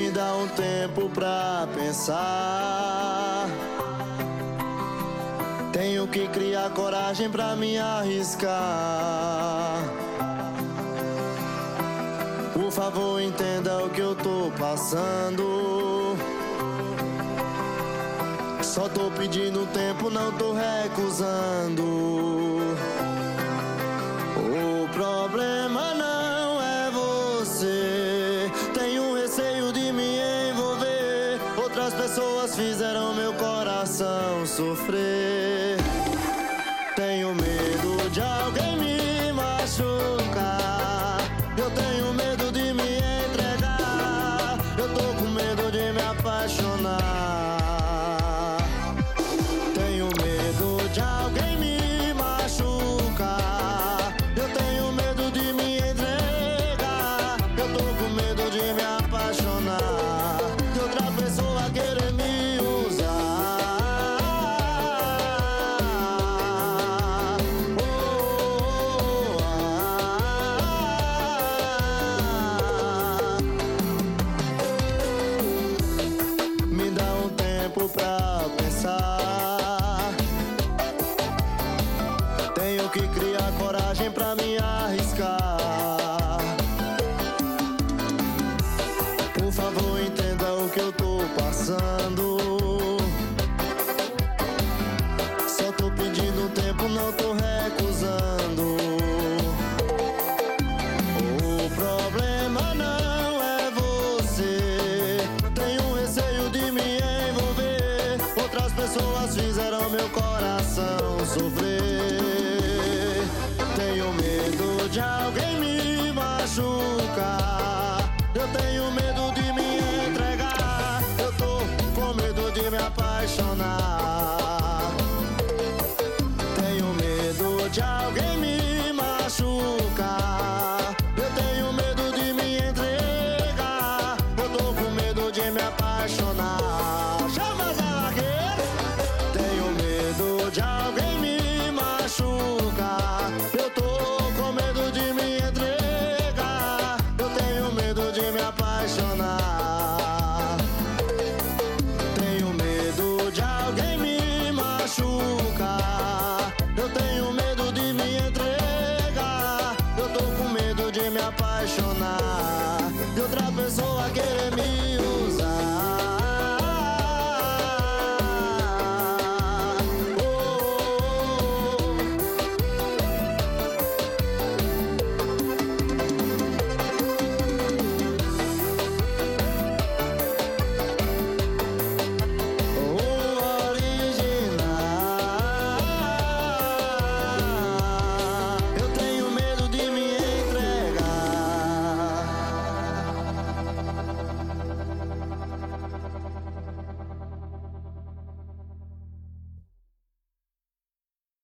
Me dá um tempo pra pensar. Tenho que criar coragem pra me arriscar. Por favor, entenda o que eu tô passando. Só tô pedindo tempo, não tô recusando. O problema não é você. Tenho receio de me envolver. Outras pessoas fizeram meu coração sofrer. Tenho medo de alguém me machucar. Eu tenho medo de me entregar. Eu tô com medo de me apaixonar. Tenho medo de alguém me machucar. Eu tenho medo de me entregar. Eu tô com medo de me apaixonar. De outra pessoa querer me usar. Me dá um tempo pra pensar. Tenho que criar coragem pra me arriscar. Por favor, entenda o que eu tô passando. Só tô pedindo tempo, não tô recusando. O problema não é você. Tenho receio de me envolver. Outras pessoas fizeram meu coração sofrer.